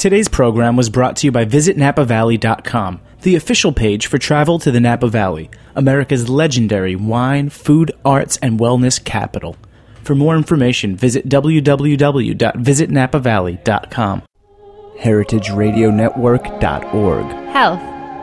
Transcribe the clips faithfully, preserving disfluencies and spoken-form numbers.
Today's program was brought to you by Visit Napa Valley dot com, the official page for travel to the Napa Valley, America's legendary wine, food, arts, and wellness capital. For more information, visit w w w dot visit napa valley dot com. heritage radio network dot org. Health.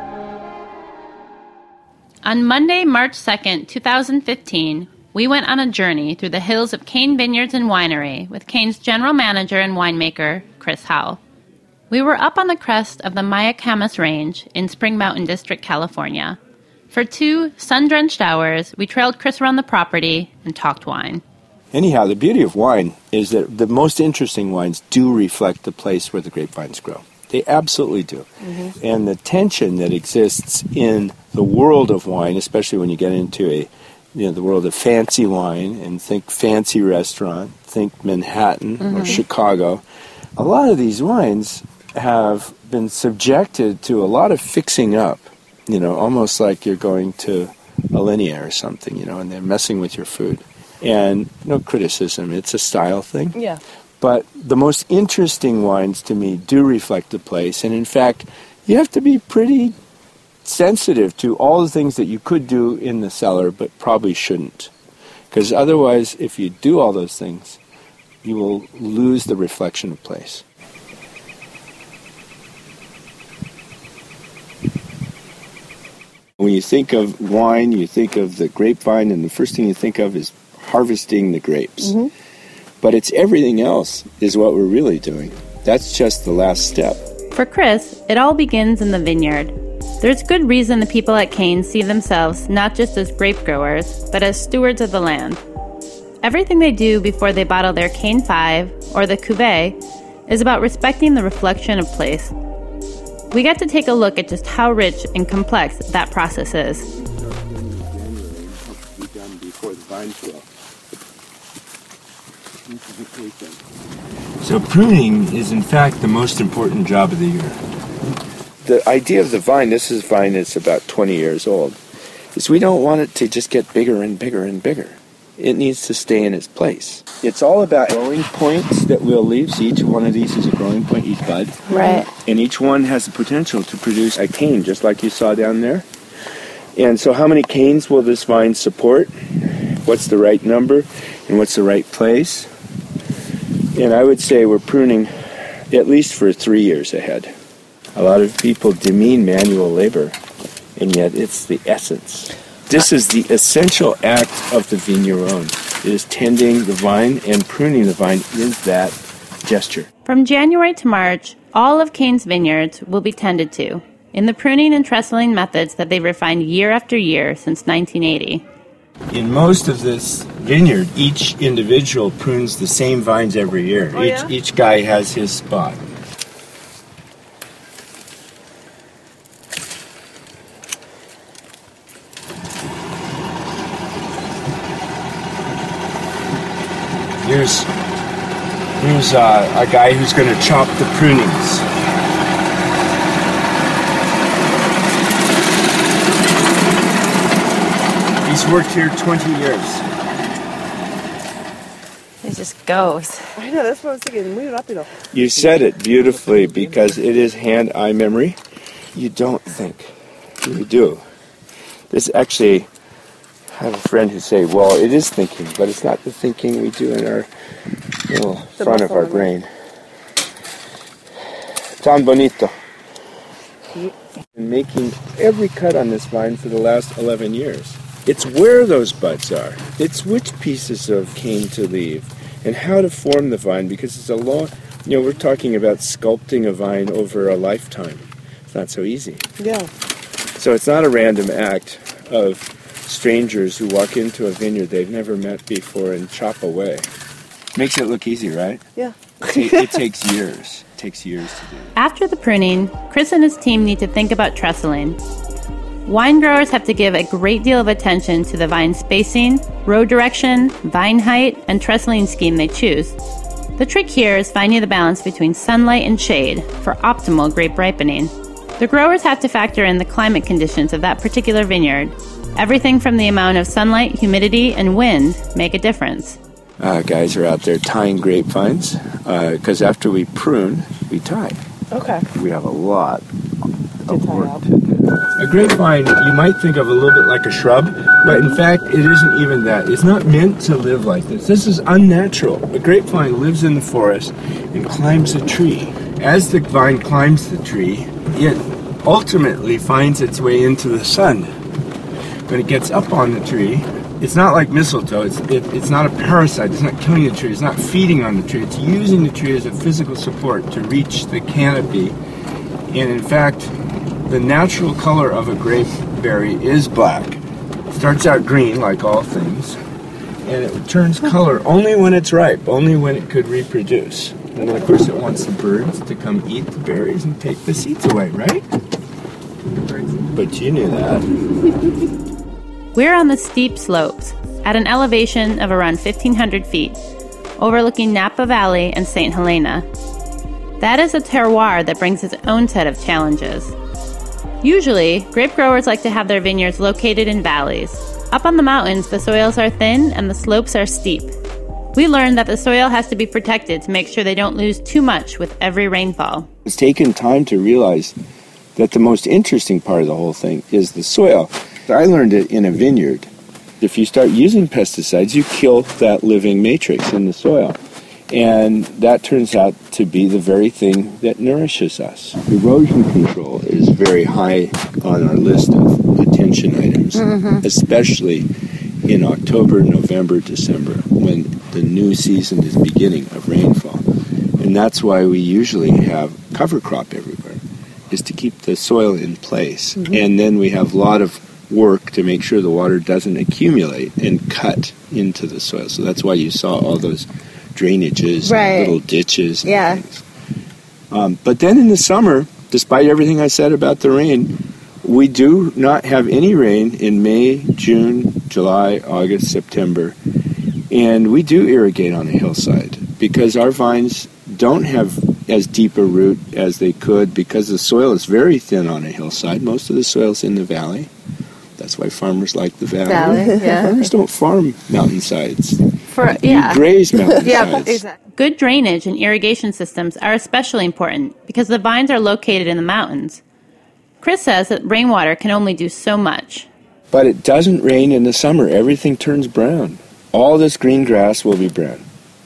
On Monday, March second, twenty fifteen, we went on a journey through the hills of Cain Vineyards and Winery with Cain's general manager and winemaker, Chris Howell. We were up on the crest of the Mayacamas Range in Spring Mountain District, California. For two sun-drenched hours, we trailed Chris around the property and talked wine. Anyhow, the beauty of wine is that the most interesting wines do reflect the place where the grapevines grow. They absolutely do. Mm-hmm. And the tension that exists in the world of wine, especially when you get into a, you know, the world of fancy wine and think fancy restaurant, think Manhattan mm-hmm. or Chicago, a lot of these wines have been subjected to a lot of fixing up, you know, almost like you're going to Alinea or something, you know, and they're messing with your food. And no criticism, it's a style thing. Yeah. But the most interesting wines to me do reflect the place. And in fact, you have to be pretty sensitive to all the things that you could do in the cellar but probably shouldn't. Because otherwise, if you do all those things, you will lose the reflection of place. When you think of wine, you think of the grapevine, and the first thing you think of is harvesting the grapes. Mm-hmm. But it's everything else is what we're really doing. That's just the last step. For Chris, it all begins in the vineyard. There's good reason the people at Cain see themselves not just as grape growers, but as stewards of the land. Everything they do before they bottle their Cain five, or the Cuvée, is about respecting the reflection of place. We got to take a look at just how rich and complex that process is. So pruning is in fact the most important job of the year. The idea of the vine, this is a vine that's about twenty years old, is we don't want it to just get bigger and bigger and bigger. It needs to stay in its place. It's all about growing points that we'll leave. So each one of these is a growing point, each bud. Right. And each one has the potential to produce a cane, just like you saw down there. And so how many canes will this vine support? What's the right number? And what's the right place? And I would say we're pruning at least for three years ahead. A lot of people demean manual labor, and yet it's the essence. This is the essential act of the vigneron. It is tending the vine, and pruning the vine is that gesture. From January to March, all of Cain's vineyards will be tended to in the pruning and trestling methods that they've refined year after year since nineteen eighty. In most of this vineyard, each individual prunes the same vines every year. Oh, each, yeah? each guy has his spot. Here's, here's uh, a guy who's going to chop the prunings. He's worked here twenty years. It just goes. I know, that's what I was thinking. Muy rápido. You said it beautifully because it is hand-eye memory. You don't think. You do. This actually... I have a friend who say, well, it is thinking, but it's not the thinking we do in our little the front of our brain. Tan bonito. Been making every cut on this vine for the last eleven years. It's where those buds are. It's which pieces of cane to leave and how to form the vine, because it's a long, you know, we're talking about sculpting a vine over a lifetime. It's not so easy. Yeah. So it's not a random act of strangers who walk into a vineyard they've never met before and chop away. Makes it look easy, right? Yeah. it, ta- it takes years. It takes years to do. After the pruning, Chris and his team need to think about trestling. Wine growers have to give a great deal of attention to the vine spacing, row direction, vine height, and trestling scheme they choose. The trick here is finding the balance between sunlight and shade for optimal grape ripening. The growers have to factor in the climate conditions of that particular vineyard. Everything from the amount of sunlight, humidity, and wind make a difference. Uh, guys are out there tying grapevines because uh, after we prune, we tie. Okay. We have a lot of tie work up. to do. A grapevine, you might think of a little bit like a shrub, but in fact, it isn't even that. It's not meant to live like this. This is unnatural. A grapevine lives in the forest and climbs a tree. As the vine climbs the tree, it ultimately finds its way into the sun. When it gets up on the tree, it's not like mistletoe. It's it, it's not a parasite. It's not killing the tree. It's not feeding on the tree. It's using the tree as a physical support to reach the canopy. And in fact, the natural color of a grapeberry is black. It starts out green, like all things, and it turns color only when it's ripe, only when it could reproduce. And then, of course, it wants the birds to come eat the berries and take the seeds away, right? But you knew that. We're on the steep slopes, at an elevation of around fifteen hundred feet, overlooking Napa Valley and Saint Helena. That is a terroir that brings its own set of challenges. Usually, grape growers like to have their vineyards located in valleys. Up on the mountains, the soils are thin and the slopes are steep. We learned that the soil has to be protected to make sure they don't lose too much with every rainfall. It's taken time to realize that the most interesting part of the whole thing is the soil. I learned it in a vineyard. If you start using pesticides, you kill that living matrix in the soil. And that turns out to be the very thing that nourishes us. Erosion control is very high on our list of attention items, mm-hmm. especially in October, November, December, when the new season is beginning of rainfall. And that's why we usually have cover crop everywhere, is to keep the soil in place. Mm-hmm. And then we have a lot of work to make sure the water doesn't accumulate and cut into the soil. So that's why you saw all those drainages, right. and little ditches and yeah. things. Um, but then in the summer, despite everything I said about the rain, we do not have any rain in May, June, July, August, September. And we do irrigate on a hillside because our vines don't have as deep a root as they could because the soil is very thin on a hillside. Most of the soil's in the valley. That's why farmers like the valley. Valley, yeah. Farmers don't farm mountainsides. For, yeah. You graze mountainsides. Yeah, exactly. Good drainage and irrigation systems are especially important because the vines are located in the mountains. Chris says that rainwater can only do so much. But it doesn't rain in the summer. Everything turns brown. All this green grass will be brown.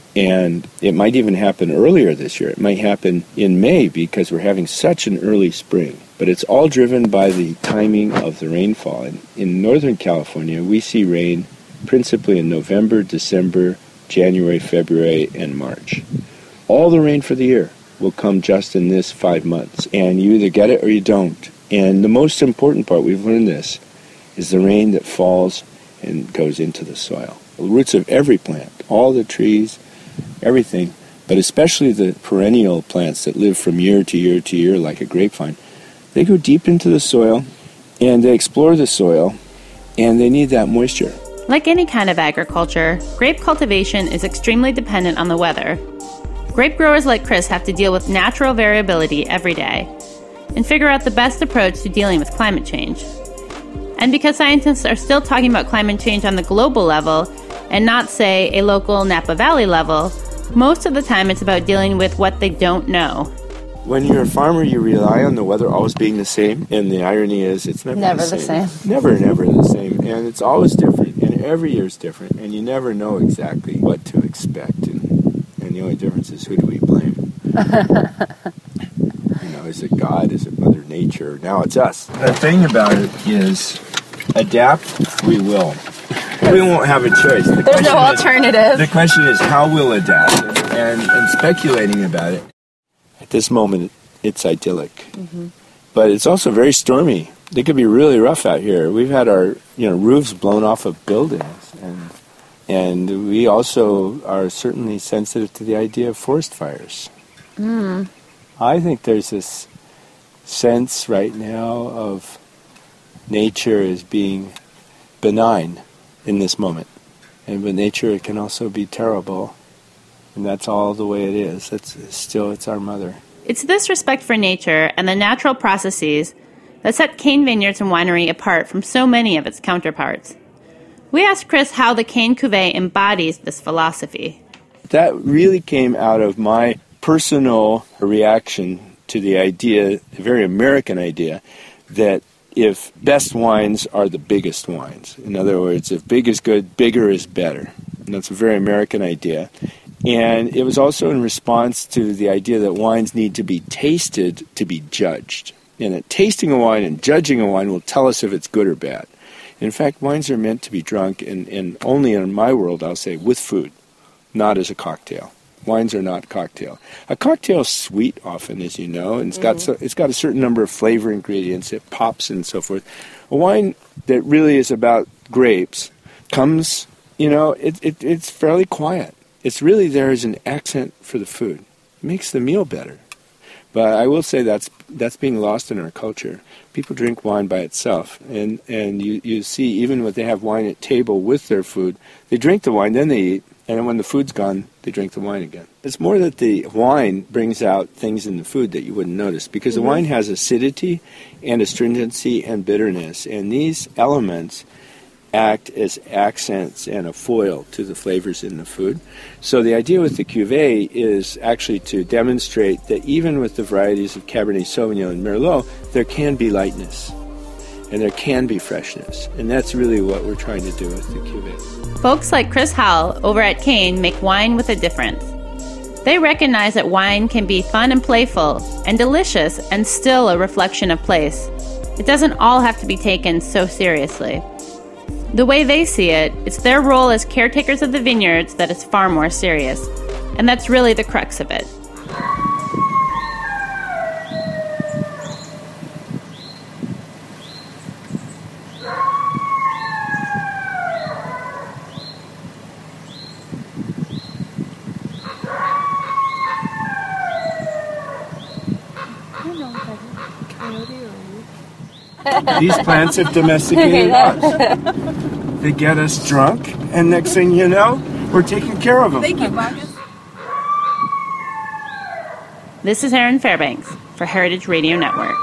And it might even happen earlier this year. It might happen in May because we're having such an early spring. But it's all driven by the timing of the rainfall. And in Northern California, we see rain principally in November, December, January, February, and March. All the rain for the year will come just in this five months. And you either get it or you don't. And the most important part, we've learned this, is the rain that falls and goes into the soil. The roots of every plant, all the trees, everything, but especially the perennial plants that live from year to year to year like a grapevine, they go deep into the soil and they explore the soil and they need that moisture. Like any kind of agriculture, grape cultivation is extremely dependent on the weather. Grape growers like Chris have to deal with natural variability every day and figure out the best approach to dealing with climate change. And because scientists are still talking about climate change on the global level and not, say, a local Napa Valley level, most of the time it's about dealing with what they don't know. When you're a farmer, you rely on the weather always being the same, and the irony is it's never, Never the, the same. same. Never, never the same, and it's always different, and every year's different, and you never know exactly what to expect, and, and the only difference is who do we blame? You know, is it God? Is it Mother Nature? Now it's us. The thing about it is, adapt we will. We won't have a choice. The There's no alternative. Is, the question is how we'll adapt, and, and speculating about it. At this moment, it's idyllic, mm-hmm. but it's also very stormy. It could be really rough out here. We've had our, you know, roofs blown off of buildings, and and we also are certainly sensitive to the idea of forest fires. Mm. I think there's this sense right now of nature as being benign in this moment, and but nature can also be terrible. And that's all the way it is. It's still, it's our mother. It's this respect for nature and the natural processes that set Cain Vineyards and Winery apart from so many of its counterparts. We asked Chris how the Cain Cuvée embodies this philosophy. That really came out of my personal reaction to the idea, the very American idea, that if best wines are the biggest wines. In other words, if big is good, bigger is better. And that's a very American idea. And it was also in response to the idea that wines need to be tasted to be judged. And that tasting a wine and judging a wine will tell us if it's good or bad. In fact, wines are meant to be drunk, and, and only in my world, I'll say, with food, not as a cocktail. Wines are not cocktail. A cocktail is sweet often, as you know, and it's got so, it's got a certain number of flavor ingredients. It pops and so forth. A wine that really is about grapes comes, you know, it, it it's fairly quiet. It's really there as an accent for the food. It makes the meal better. But I will say that's that's being lost in our culture. People drink wine by itself, and, and you, you see even when they have wine at table with their food, they drink the wine, then they eat, and then when the food's gone, they drink the wine again. It's more that the wine brings out things in the food that you wouldn't notice, because mm-hmm. the wine has acidity and astringency and bitterness, and these elements act as accents and a foil to the flavors in the food. So the idea with the cuvée is actually to demonstrate that even with the varieties of Cabernet Sauvignon and Merlot, there can be lightness and there can be freshness. And that's really what we're trying to do with the cuvée. Folks like Chris Howell over at Kane make wine with a difference. They recognize that wine can be fun and playful and delicious and still a reflection of place. It doesn't all have to be taken so seriously. The way they see it, it's their role as caretakers of the vineyards that is far more serious. And that's really the crux of it. These plants have domesticated us. They get us drunk, and next thing you know, we're taking care of them. Thank you, Marcus. This is Erin Fairbanks for Heritage Radio Network.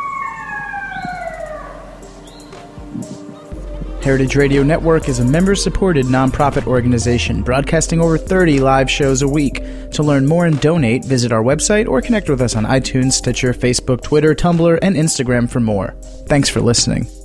Heritage Radio Network is a member-supported nonprofit organization broadcasting over thirty live shows a week. To learn more and donate, visit our website or connect with us on iTunes, Stitcher, Facebook, Twitter, Tumblr, and Instagram for more. Thanks for listening.